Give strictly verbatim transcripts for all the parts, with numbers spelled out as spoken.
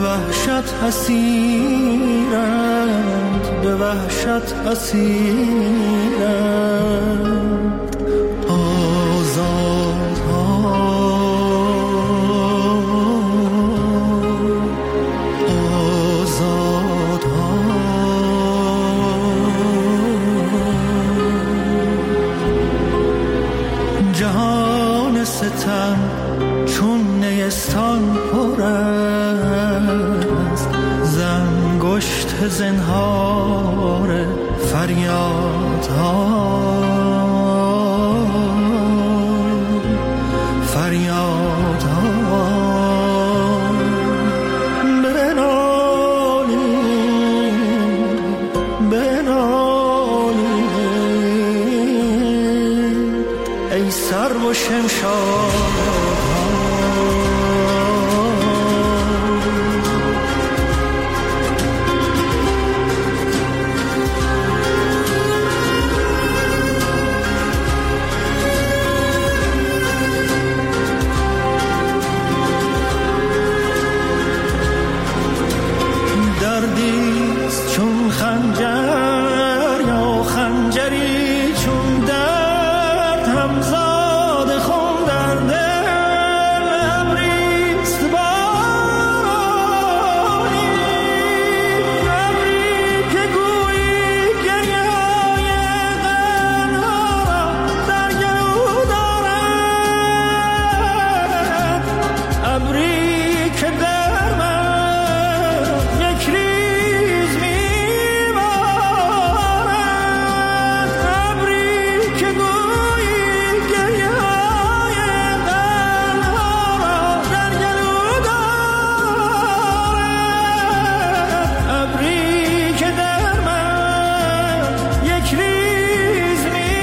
وحشت اسیرند، به وحشت اسیرند. آزاد ها، آزاد ها. جهان ستم چون نیستان پر است، زنگشت زنهار فریادها، فریادها. بنالید، بنالید ای سرو و شمشادها. چون خنجر یا خنجری چون درد همزاد خون در دل ابریست باری، ابری که گویی گریه‌های تنها را در گلو دارد، ابری که در من یک ریز میبارد، ابری که گویی گریه‌های تنها را در گلو دارد، ابری که در من یک ریز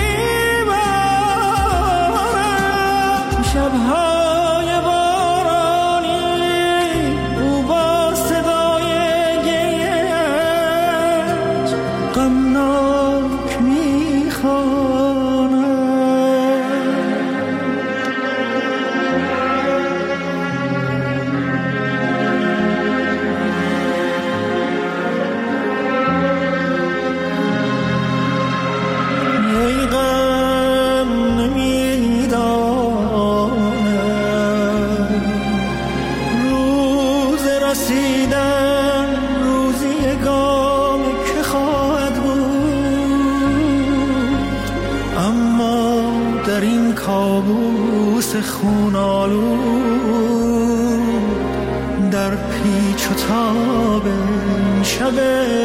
میبارد. شب‌های بارانی او با صدای گریه‌اش غمناک میخواند. ای غم نمیداند روز رسیدن، روزی گام که خواهد بود، اما در این کابوس خونالود، در پیچ و تاب شب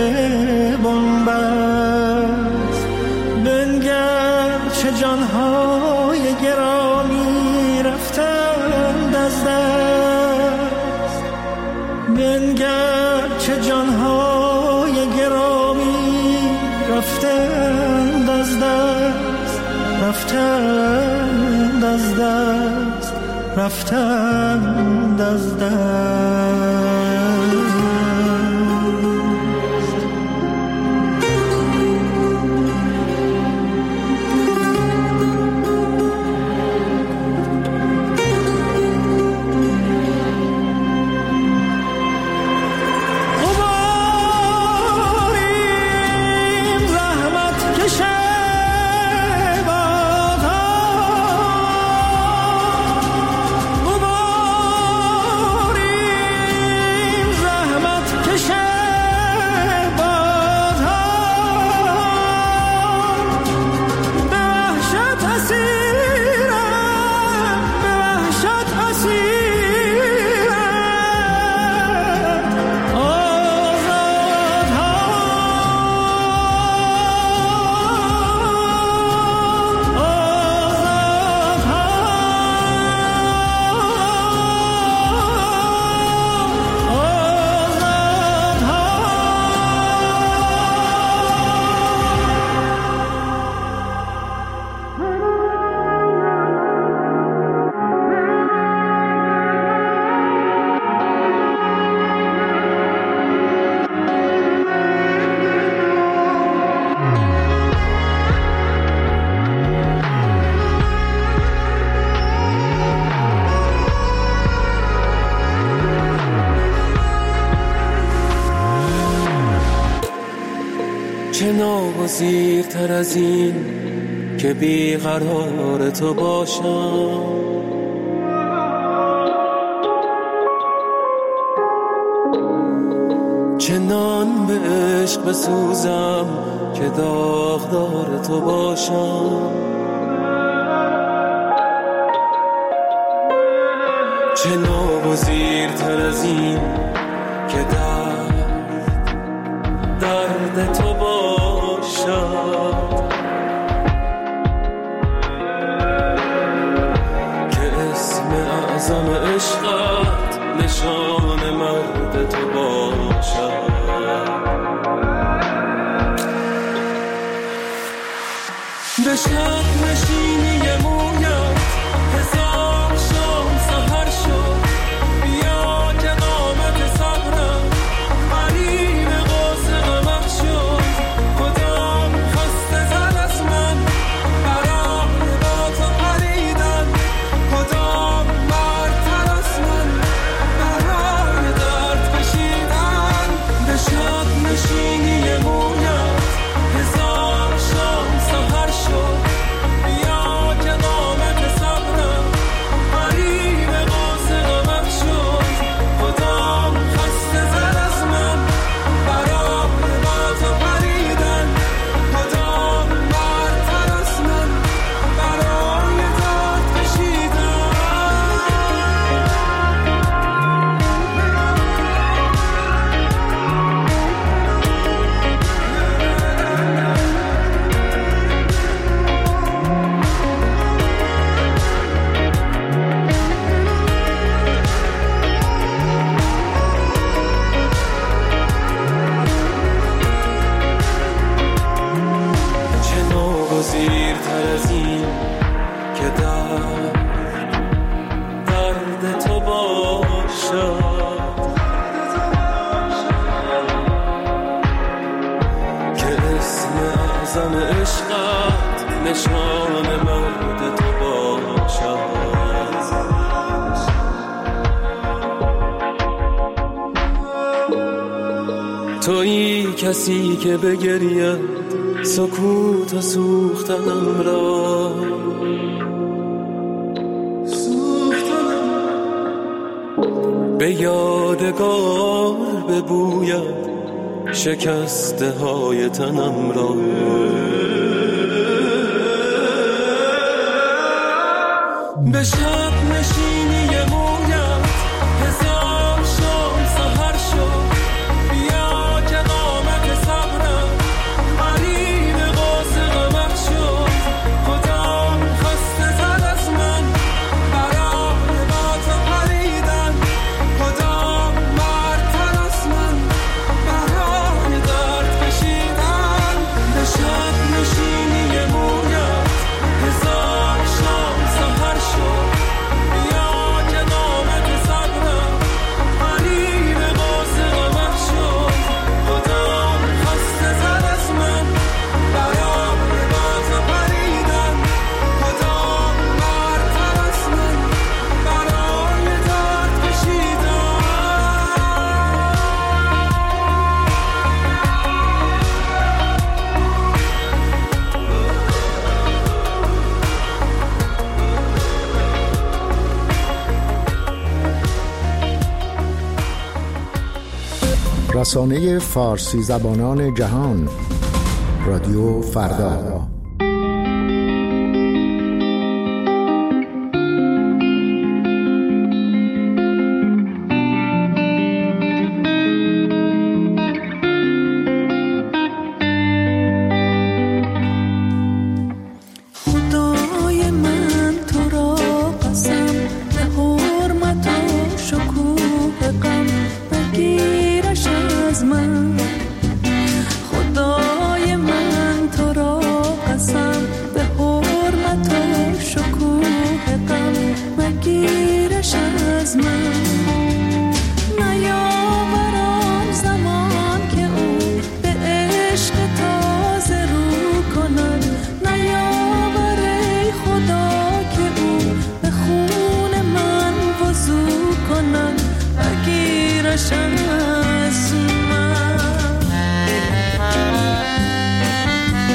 بنبست، بنگر چه جانهای گرامی رفتند از دست، بنگر چه جانهای گرامی رفتند از دست، رفتند از دست، رفتند از دست. غباریم گزیرتر از این که بیقرار تو باشم، چنان به عشق بسوزم که داغدار تو باشم، چه ناگزیرتر از این که درد درد تو باشد، که اسم اعظم عشقت نشان مرد تو باشد. به شب نشینی مویت هزار شام سحر شد، بیا که نامت صبرم قریب قاس غمت شد، کدام خسته زد از من برای با تو پریدن، کدام برتر از من برای درد کشیدن. به شب نشینی مویت هزار شام سحر شد، بیا که نامت صبرم قریب قاس غمت شد، کدام خسته زد از من برای با تو پریدن، کدام برتر از من برای درد کشیدن. چه ناگزیرتر از این که درد درد تو باشد، که اسم اعظم عشقت نشان مرد تو باشد. تویی کسی که بگرید سکوت و سوختنم را، به یادگار ببوید شکسته های تنم را. به شب نشینی مویت هزار شام سحر شد، بیا که نامت صبرم قریب قاس غمت شد، کدام خسته زد از من برای با تو پریدن، کدام برتر از من برای درد کشیدن. به شب نشینی مویت هزار شام سحر شد، بیا که نامت صبرم قریب قاس غمت شد، کدام خسته زد از من برای با تو پریدن، کدام برتر از من برای درد کشیدن. رسانه فارسی زبانان جهان، رادیو فردا. خدای من تو را قسم، به حرمت و شکوه غم بگیرش از من. خدای من تو را قسم، به حرمت و شکوه غم بگیرش از من. نیاورم زمان که او به عشق تازه رو کند، نیاور ای خدا که او به خون من وضو کند، بگیرش از من.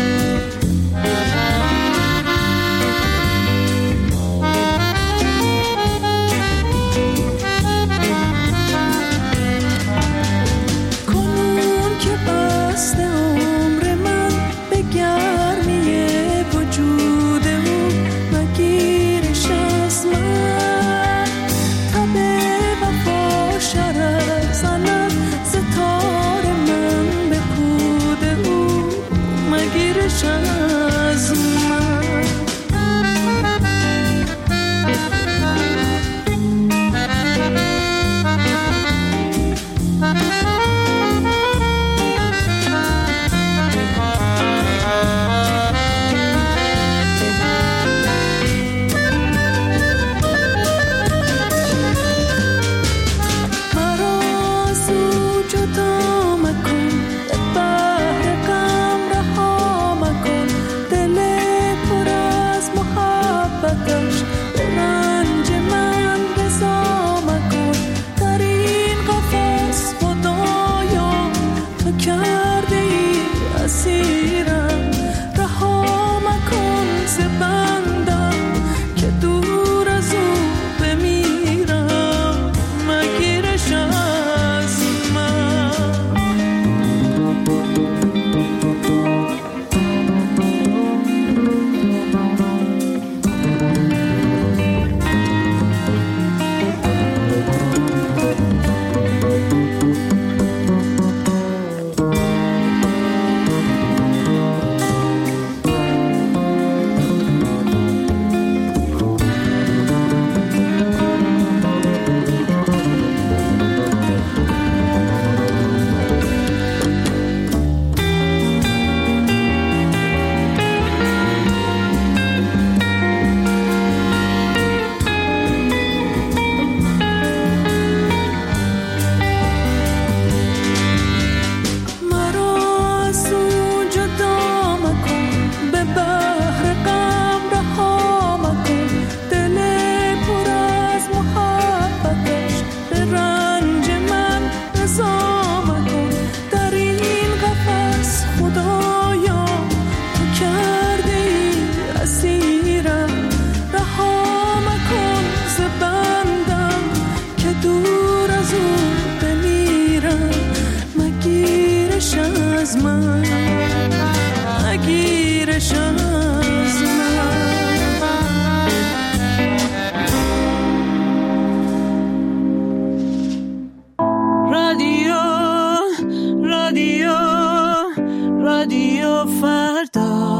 رادیو رادیو رادیو فردا.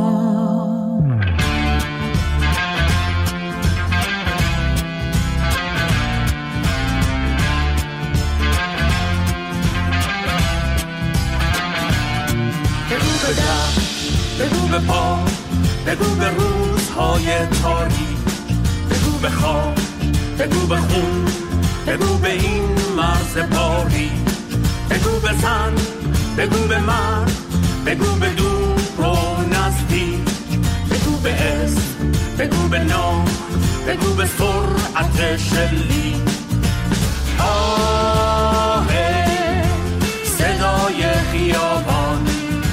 بگو به پا، بگو به روزهای تاریک، بگو به خواب، بگو به خون، بگو به این مرز باریک، بگو به زن، بگو به مرد، بگو به دور و نزدیک، بگو به اسم، بگو به نام، بگو به سرعت شلیک. آه صدای خیابان،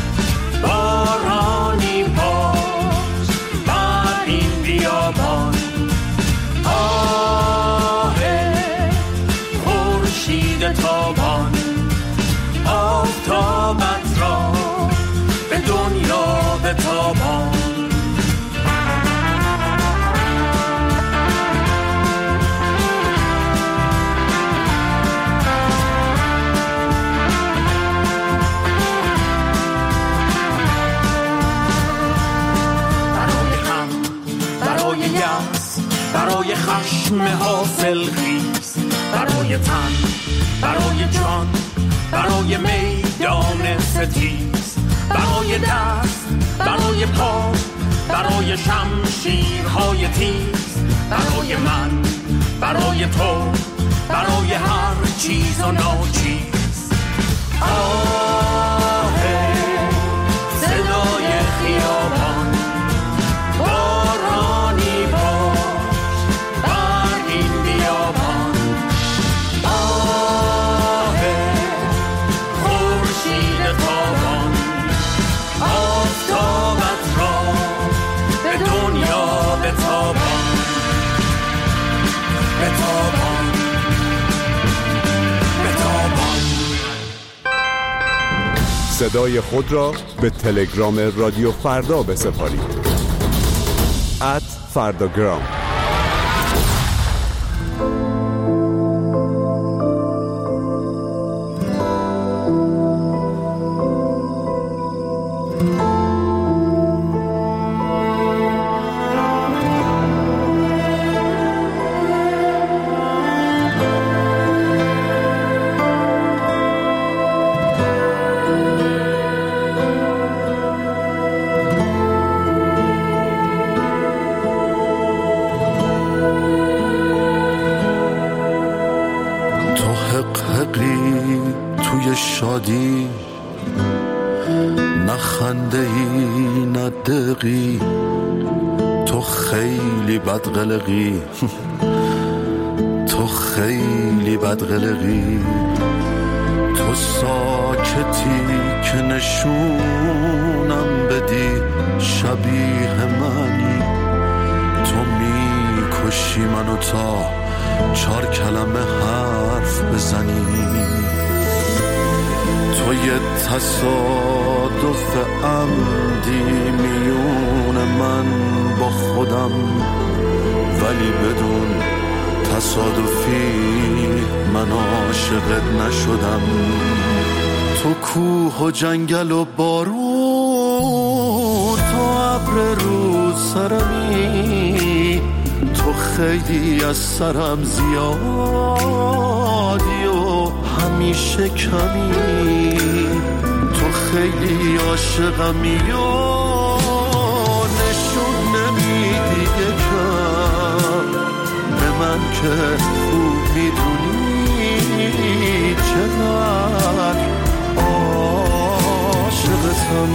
بارانی باش بر این بیابان. آه خورشید تابان، آفتابت را به دنیا بتابان. برای خشم حاصل خیز، برای تن، برای جان، برای میدان ستیز، برای دست، برای پا، برای شمشیرهای تیز، برای من، برای تو، برای هر چیز و ناچیز. آه صدای خیابان، بارانی باش بر این بیابان. آه خورشید تابان، آفتابت را به دنیا بتابان، بتابان، بتابان. صدای خود را به تلگرام رادیو فردا بسپارید. ات فرداگرام. توی شادی نخنده ای ندقی، تو خیلی بدقلقی، تو خیلی بدقلقی. تو ساکتی که نشونم بدی شبیه منی، تو میکشی منو تا چار کلمه حرف بزنی. تو یه تصادف عمدی میون من با خودم، ولی بدون تصادفی من عاشقت نشدم. تو کوه و جنگل و بارون، تو ابر رو سرمی، تو خیلی از سرم زیادی و همیشه کمی. تو خیلی عاشقمی و نشون نمیدی یکم به من که خوب میدونی چقدر عاشقتم.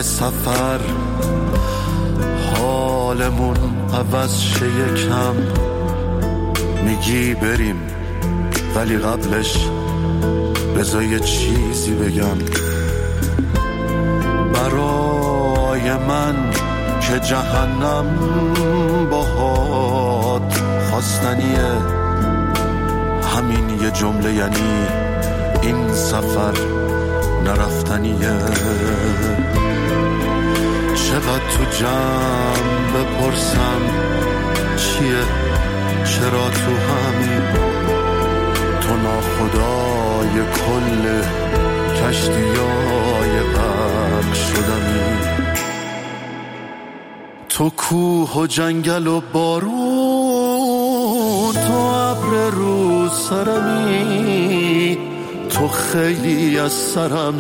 سفر حالمون عوض شه یکم، میگی بریم ولی قبلش بذار یه چیزی بگم. برای من که جهنم باهات خواستنیه، همین یه جمله یعنی این سفر نرفتنیه. چقدر تو جمع بپرسم چیه، چرا تو همین تو ناخدای کل کشتیای غرق شدنی. تو کوه و جنگل و بارون، تو ابر رو سرمی، تو خیلی از سرم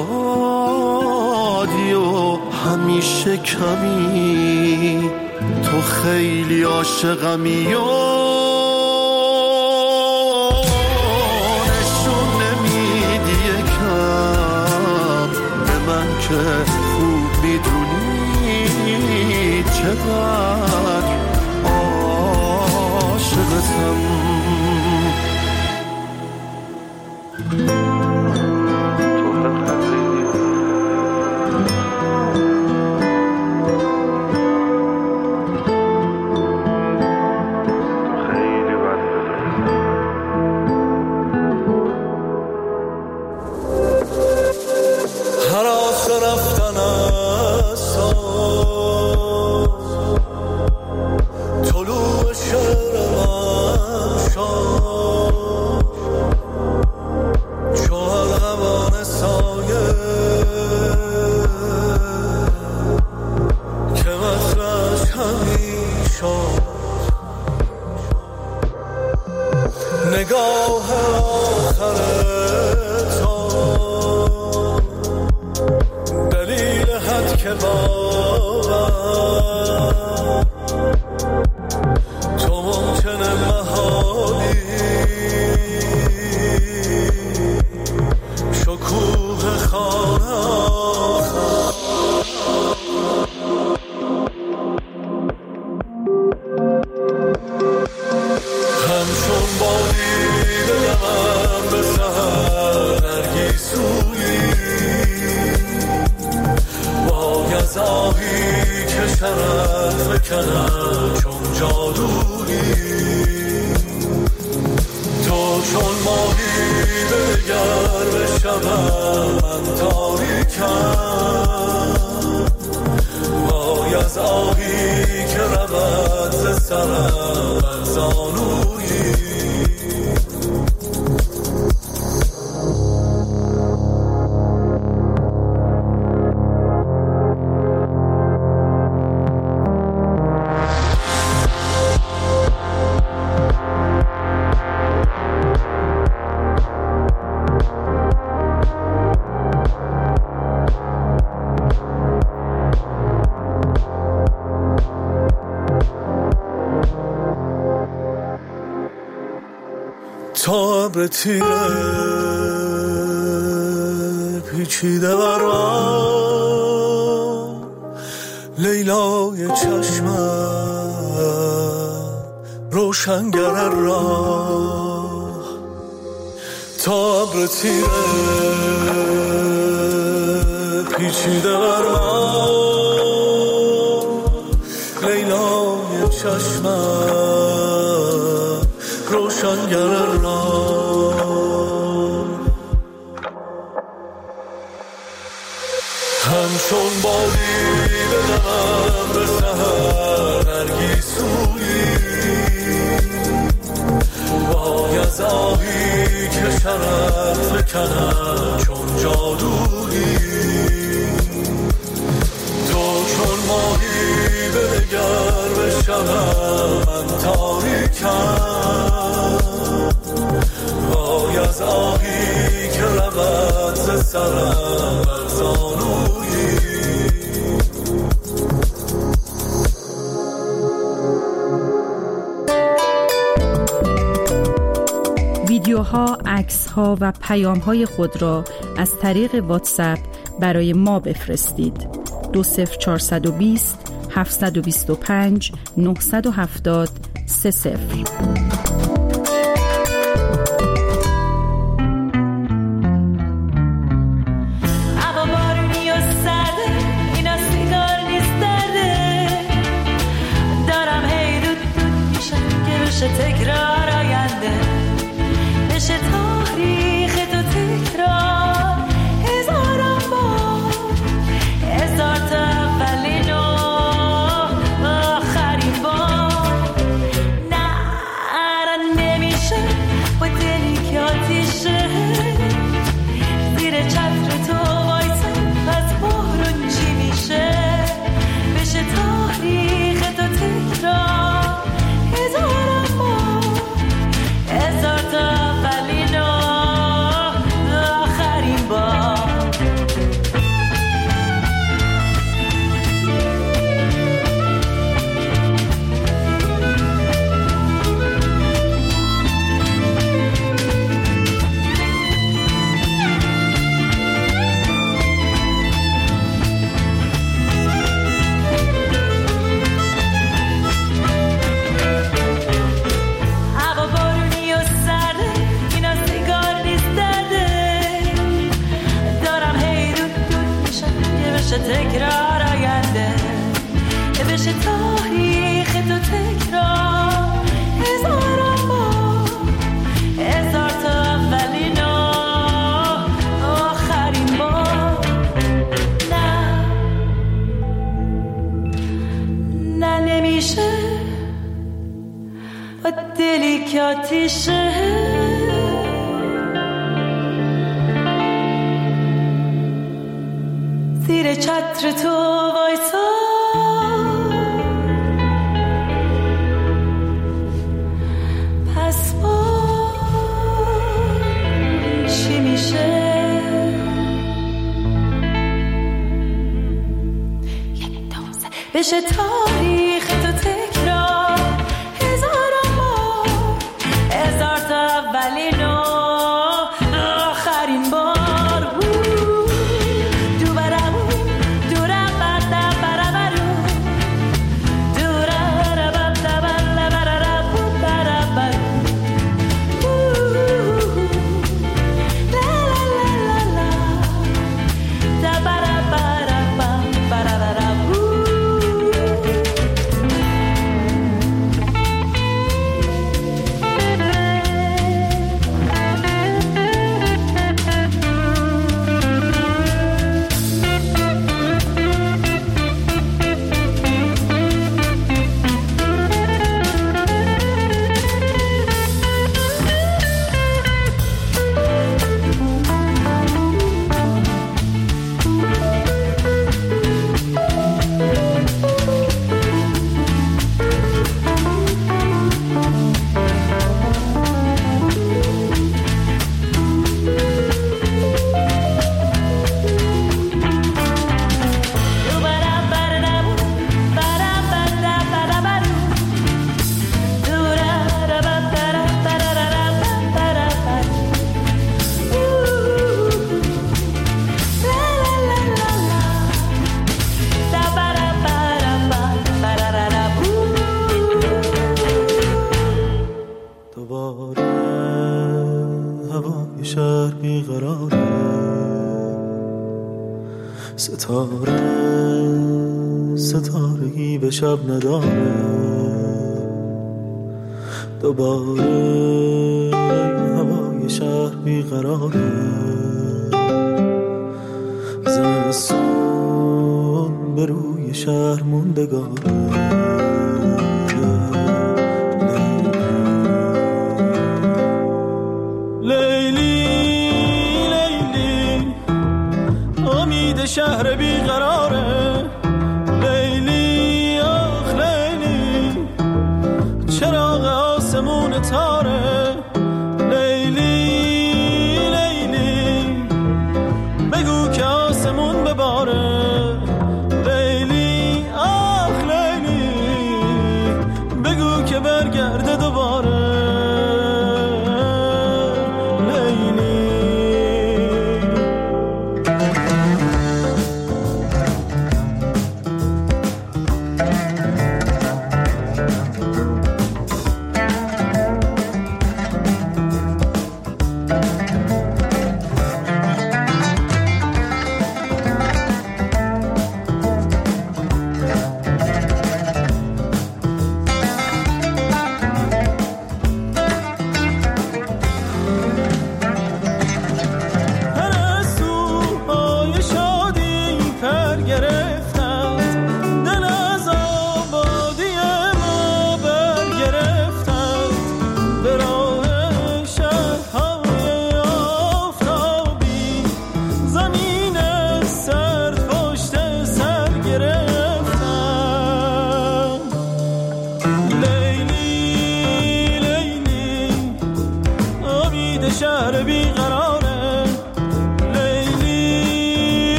زیادی و همیشه کمی، تو خیلی عاشقمی و نشون نمیدی یکم به من که خوب میدونی چقدر عاشقتم. تا ابر تیره پیچیده برام، لیلای چشمم روشنگر راه. تا ابر تیره پیچیده برام، لیلای چشمم روشنگر راه. همچون بادی بدم به سحر نرگیسویی، وای از آهی که شرف فکنم چون جادویی. تو چون ماهی بنگر به شبم من تاریکم، وای از آهی که رود ز سرم بر زانویی. ویدیوها، عکس‌ها و پیام‌های خود را از طریق واتساپ برای ما بفرستید. دو صفر چهار دو صفر هفت دو پنج نه هفت صفر سه صفر. تکرار آینده بشه تاریخ تو تکرار هزاران بار هزار تا اولین و آخرین بار. نه نمیشه با دلی که آتیشه زیر چتر تو وایسم پس بارون چی میشه بشه تاریخ تو تکرار هزاران هزار تا اولین و آخرین بار. تکرار آینده بشه تاریخ تو تکرار هزاران بار هزار تا اولین و آخرین بار. نه نه نمیشه با دلی که آتیشه زیر چتر تو وایسا پس با چی میشه بشه تاریخ تو تکرار هزاران بار هزار تا اولین و آخرین بار. ستاره ستاره‌ای به شب نداره دوباره هوای شهر بیقراره زمستون به روی شهر موندگاره شهر بیقراره لیلی آخ لیلی چراغ آسمون تاره لیلی لیلی بگو که آسمون بباره لیلی آخ لیلی بگو که برگرده دوباره لیلی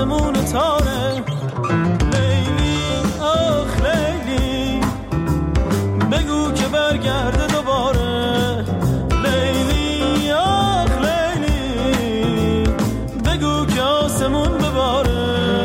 آسمون تاره. لیلی آخ لیلی بگو که برگرده دوباره. لیلی آخ لیلی بگو که آسمون بباره.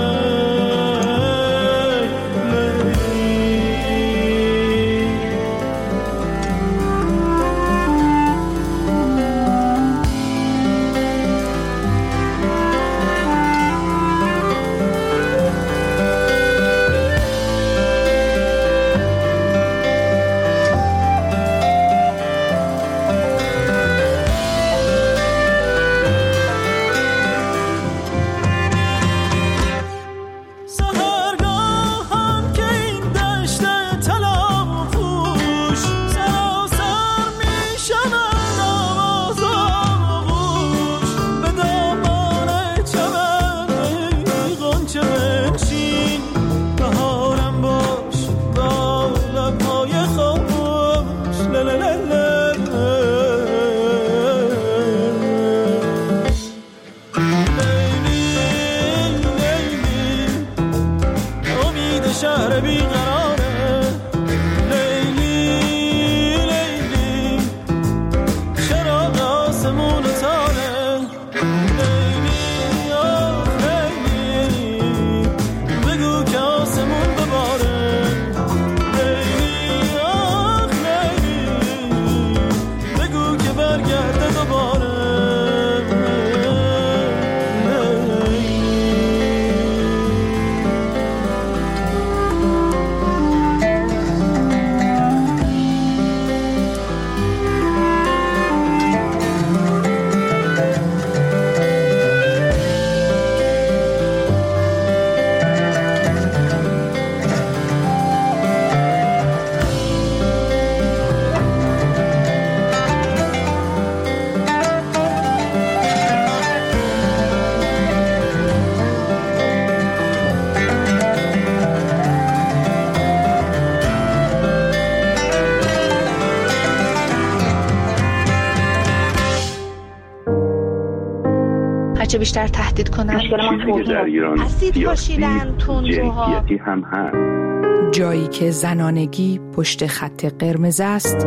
چه بیشتر تهدید کنن. چیزی که در ایران اسید پاشیدن تندروها هم هست. جایی که زنانگی پشت خط قرمز است.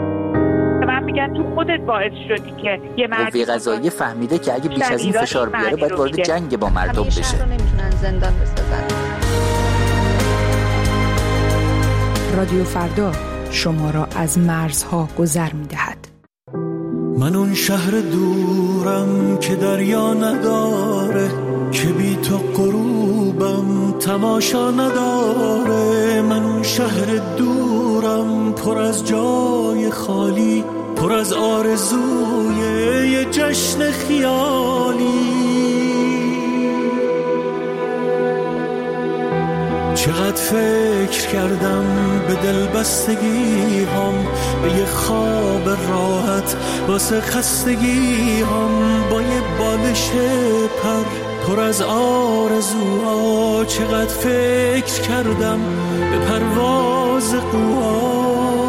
من میگن تو خودت باعث شدی که یه مرد قوه قضاییه فهمیده که اگه بیش از این فشار بیاره باید وارد جنگ با مردم بشه. همیشه رو نمیتونن زندان بسازن. رادیو فردا شما را از مرزها گذر میدهد. من اون شهر دورم که دریا نداره، که بی تو غروبم تماشا نداره. من اون شهر دورم پر از جای خالی، پر از آرزوی یه جشن خیالی. چقدر فکر کردم به دل بستگی هم، به یه خواب راحت واسه خستگی هم، با یه بالش پر پر از آرزوها. چقدر فکر کردم به پرواز قوا.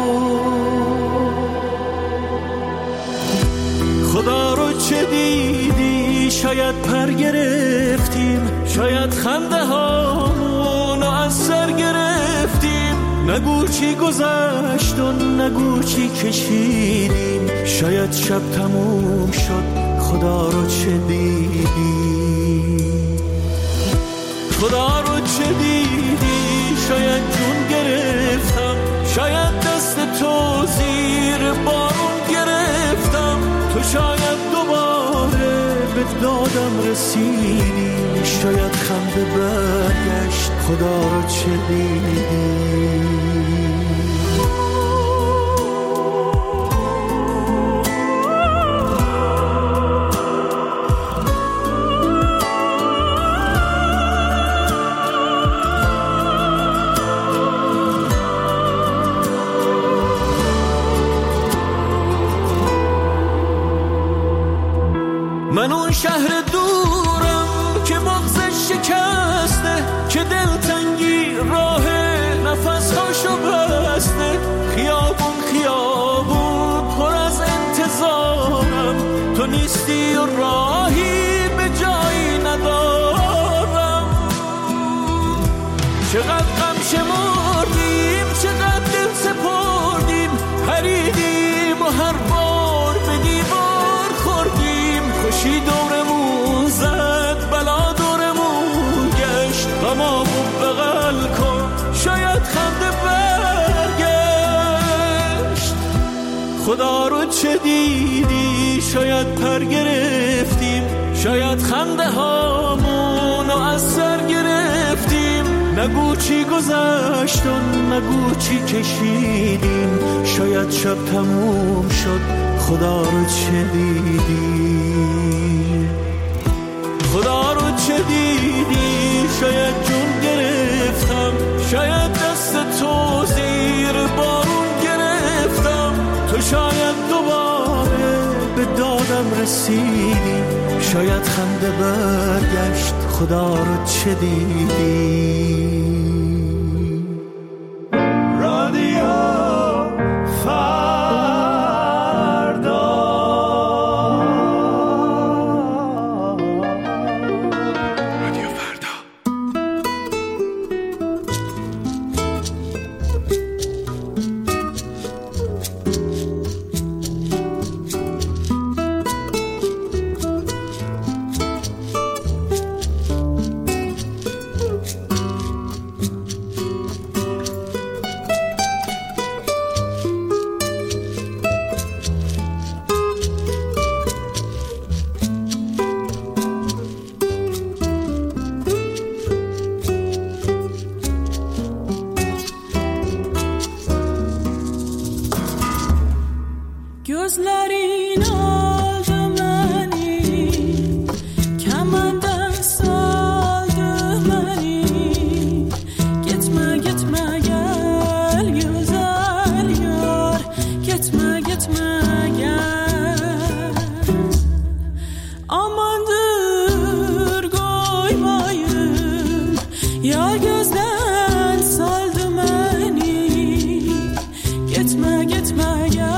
خدا رو چه دیدی؟ شاید پر گرفتیم، شاید خنده هامونو از سر گرفتیم. نگو چی گذشت و نگو چی کشیدیم. شاید شب تموم شد، خدا رو چه دیدی؟ خدا رو چه دیدی؟ شاید جون گرفتم، شاید دست تو زیر بارون گرفتم. تو شاید دوباره به دادم رسیدی. شاید خنده برگشت، خدا رو چه دیدی؟ من اون شهر دورم که مغزش شکسته، که دلتنگی راه نفسهاشو بسته. چقدر غم شمردیم، چقدر دل سپردیم، پریدیم و هر بار به دیوار خوردیم. خوشی دورمون زد، بلا دورمون گشت، غمامون بغل کن شاید خنده برگشت. خدا رو چه دیدی؟ شاید پر گرفتیم، شاید خنده هامون رو از سر گرفتیم. نگو چی گذشت و نگو چی کشیدیم، شاید شب تموم شد. خدا رو چه دیدی؟ خدا رو چه دیدی؟ شاید جون گرفتم، شاید دست تو زیر بارون گرفتم. تو شاید دوباره به دادم رسیدی، شاید خنده برگشت. خدا رو چه دیدی؟ رادیو فردا. رادیو فردا. Gözlerin aldı beni, kemandan saldı beni. Gitme gitme gel güzel yar, gitme gitme gel. Amandır koymayın, yar gözden saldı beni. Gitme gitme gel.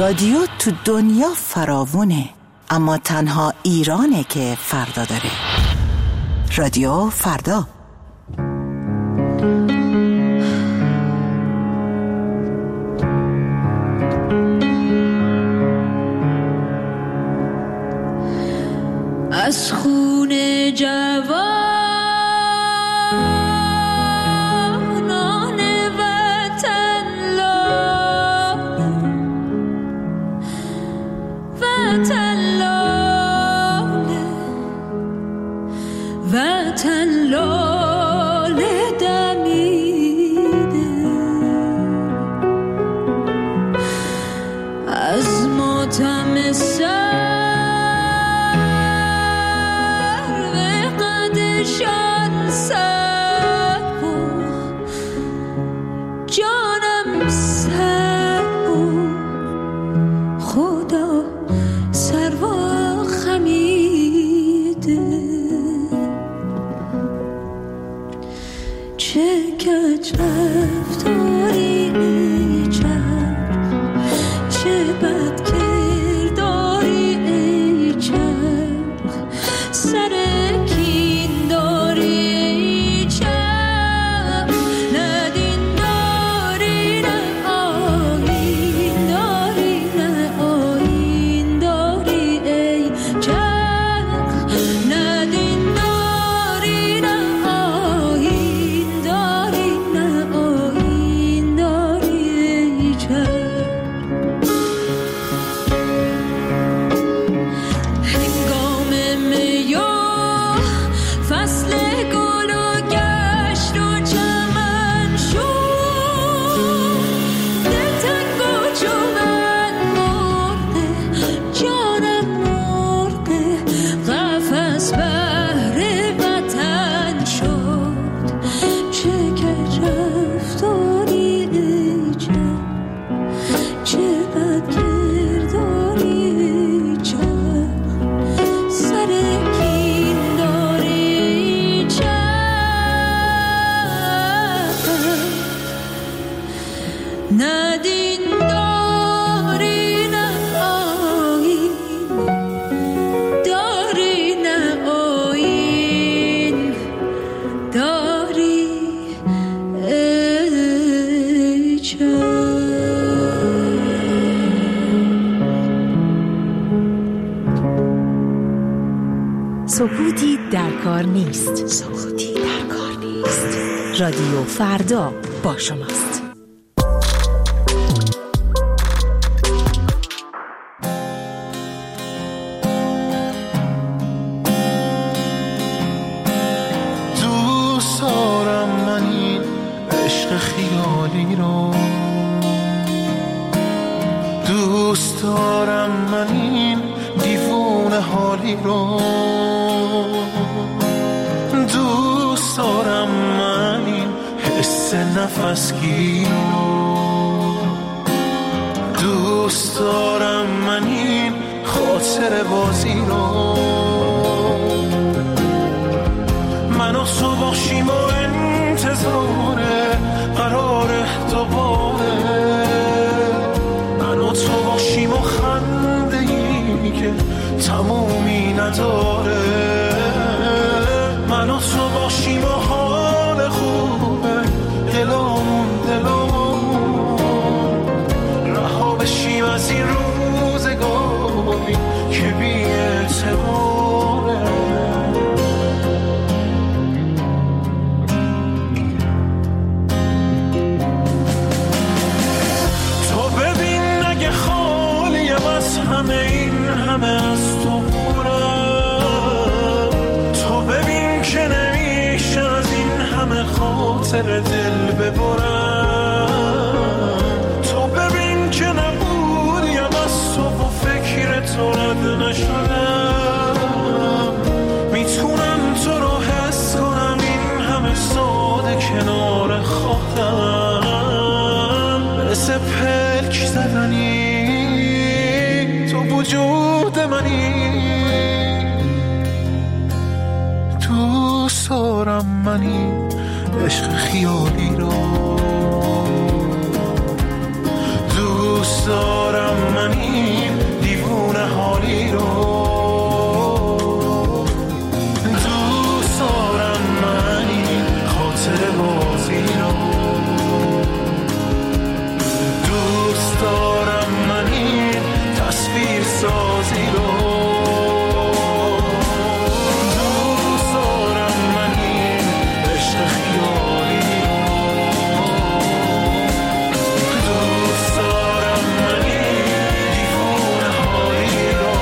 رادیو تو دنیا فراوونه، اما تنها ایرانه که فردا داره. رادیو فردا. از خون جوان سکوتی در کار نیست. سکوتی در کار نیست. رادیو فردا با شماست. دوست دارم من این عشق خیالی رو، دوست دارم من این دیوونه حالی رو، دوست دارم من این حس نفسگی رو، دوست دارم من این خاطر بازی رو. من و تو باشیم و انتظار قرار دوباره، من و تو باشیم و خنده ای که تمومی نداره، من و تو باشیم و حال خوبه دلامون دلامون، رها بشیم از این روزگاری که بی اعتباره. تو ببین اگه خالیم از همه این همه از تو بورم، تو ببین که نمیشه از این همه خاطر دل ببرم، تو ببین که نبودیم از تو و فکر تو رد نشدم، میتونم تو رو حس کنم این همه ساده کنار خودم، مثل پلک زدنی تو وجود منی، دوست دارم منی عشق خیالی رو، دوست دوست دارم من این دیوونه حالی رو، دوست دارم من این خاطر بازی رو، دوست دارم من این تصویر سازی رو، دوست دارم من این عشق خیالی رو، دوست دارم من این دیوونه هایی رو.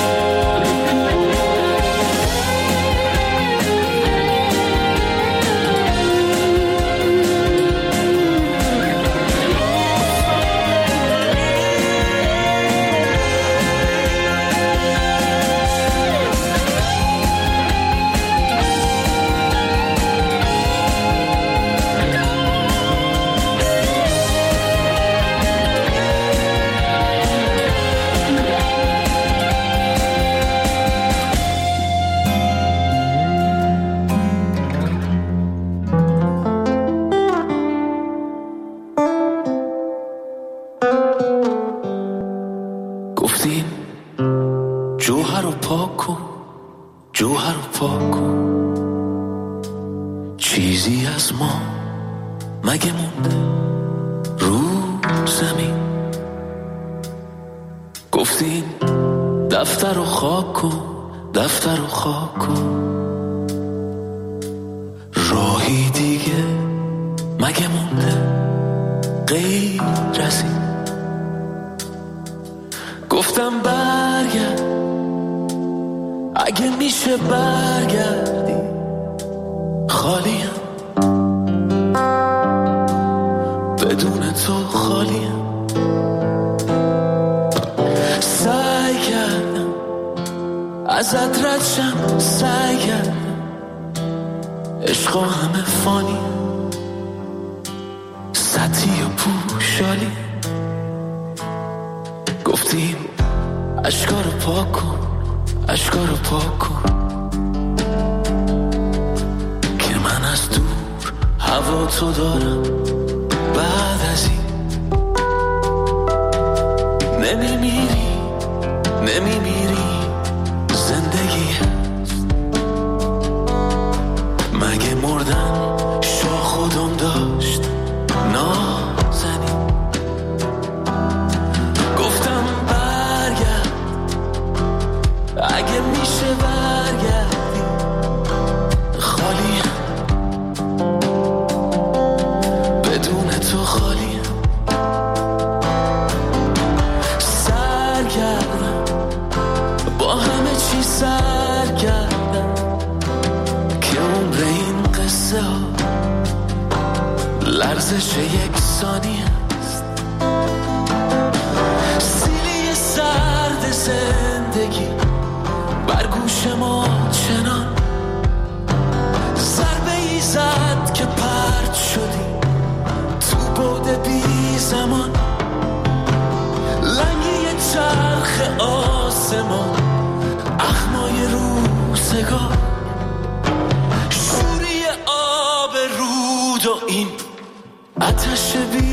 گفتیم جوهر رو پاک کن، جوهر رو پاک کن، چیزی از ما مگه مونده رو زمین. گفتیم دفتر رو خاک کن، دفتر رو خاک کن، راهی دیگه مگه مونده غیر از این. گفتم برگرد اگه میشه برگردی، خالیم بدون تو خالیم. سعی کردم ازت رد شم، سعی کردم عشقا همه فانی، سطحی و پوشالی. گفتیم اشکا رو پاک کن، اشکا رو پاک کن، که من از دور هوا تو دارم. بعد از این نمیمیری، نمیمیری، زندگی هست مگه مردن شاخ و دم داشت نازنین. گفتم برگرد اگه میشه برگردی، خالیم بدون تو خالیم. سرگردم با همه چی سرگردم که عمر این قصه ها لرزش یک ثانیه است. سیلی سرد زندگی بر گوش ما چنان ضربه ای زد که پرت شدی تو بعد بی زمان. لنگی چرخ آسمان، اخمای روزگار، شوری آب رود و این آتش بی